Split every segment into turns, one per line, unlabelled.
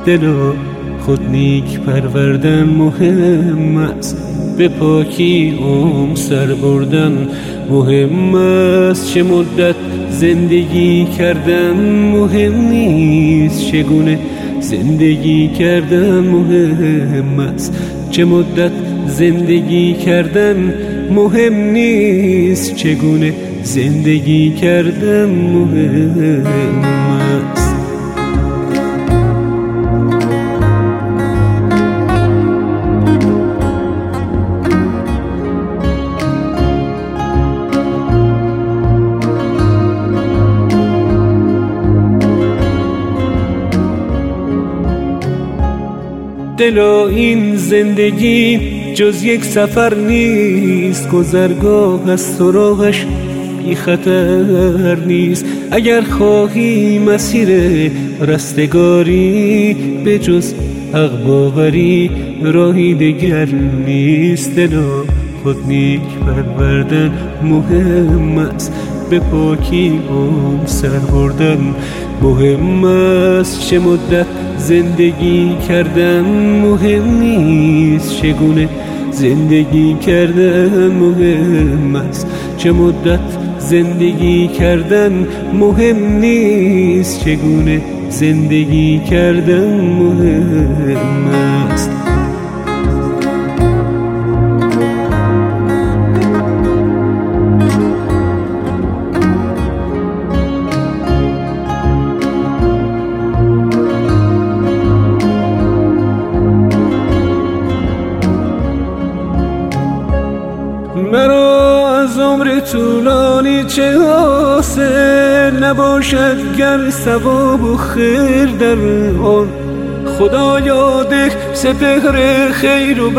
دلا خود نیک پروردن مهم است، به پاکی سر بردن مهم است. چه مدت زندگی کردن مهم نیست، چگونه زندگی کردن مهم است. چه مدت زندگی کردن مهم نیست، چگونه زندگی کردن مهم است. دلا این زندگی جز یک سفر نیست، گذرگاه از سراغش بی خطر نیست. اگر خواهی مسیر رستگاری، به جز حق باوری راهی دگر نیست. دلا خود نیک پروردن مهم است، به پاکی سر بردن مهم است. چه مدت زندگی کردن مهم نیست، چگونه زندگی کردن مهم است. چه مدت زندگی کردن مهم نیست، چگونه زندگی کردن مهم است. مرا از عمر طولانی چه حاصل، نباشد گر ثواب و خیر در آن. خدایا ده سپهر خیر و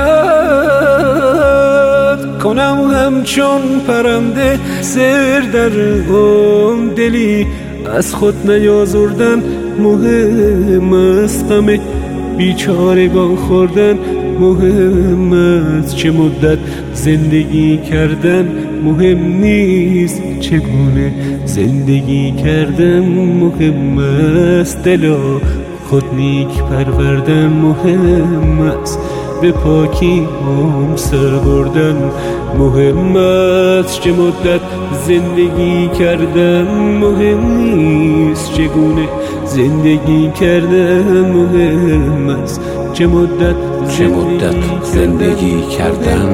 برکت، کنم همچون پرنده سر در آن. دلی از خود نیازردن مهم است، غم بیچارگان خوردن مهم است. چه مدت زندگی کردن مهم نیست، چگونه زندگی کردن مهم است. دلا خود نیک پروردن مهم است، به پاکی سر بردن مهم است. چه مدت زندگی کردن مهم نیست، چگونه زندگی کردن مهم است. چه مدت
زندگی کردن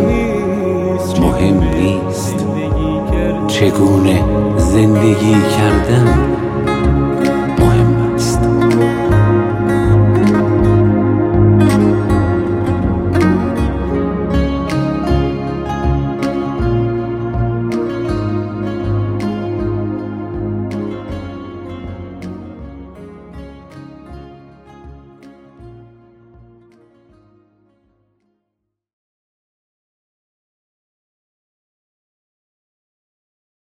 مهم نیست، چگونه زندگی کردن